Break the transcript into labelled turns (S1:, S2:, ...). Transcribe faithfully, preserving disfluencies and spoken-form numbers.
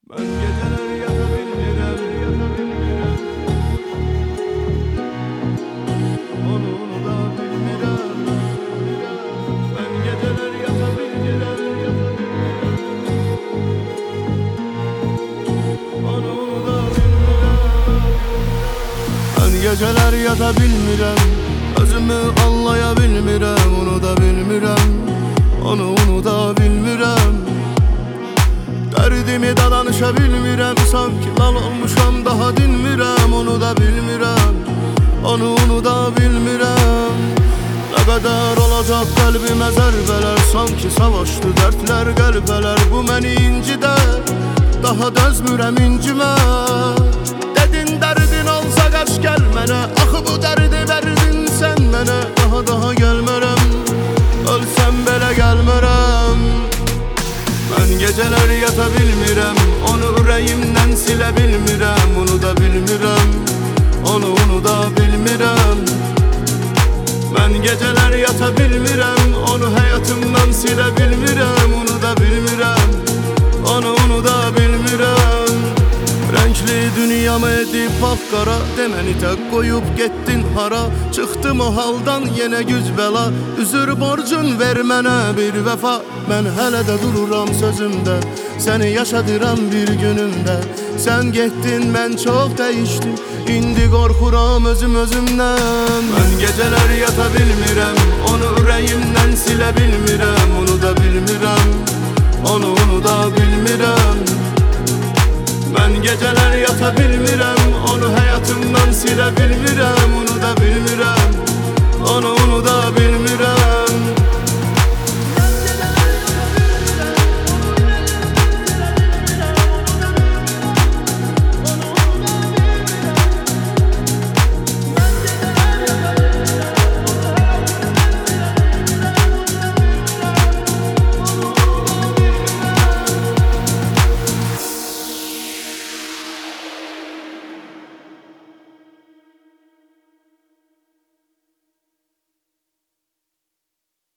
S1: Ben geceler yata bilmirəm, yata bilmirəm. Onu unuda bilmirəm. Ben geceler yata bilmirəm, yata bilmirəm. Onu unuda bilmirəm. Ben geceler yata bilmirəm. Özümü anlaya bilmirəm, unuda bilmirəm. Onu unuda bilmirəm. Derdimi da danışa bilmirəm. Sanki lal olmuşam daha dinmirəm. Onu da bilmirəm, onu unuda bilmirəm. Ne kadar olacak kalbime zərbələr. Sanki savaştı dertler qəlbələr. Bu məni incilər, daha dözmürəm incimə. Dedin derdin olsa qaç gəl mənə. Axı bu derdi verdin sen mənə. Daha daha gəlmərəm, ölsəm belə gəlmərəm. Ben geceler yata bilmirəm. Onu ürəyimdən silə bilmirəm. Unuda bilmirəm, onu unuda bilmirəm. Ben geceler yata bilmirəm. Onu həyatımdan silə bilmirəm. Unuda bilmirəm, onu unuda bilmirəm. Renkli dünyamı edip qara. Deməni tək qoyub getdin hara. Çıxdım o haldan yenə güc bəla. Üzür borcun ver mənə bir vəfa. Mən hələ də dururam sözümdə. Səni yaşadıram bir günümdə. Sen getdin, mən çox dəyişdim. İndi qorxuram özüm özümdən. Ben geceler yata bilmirəm. Onu ürəyimdən silə bilmirəm. Unuda bilmirəm, onu unuda bilmirəm. Ben geceler yata bilmirəm. Onu həyatımdan silə bilmirəm.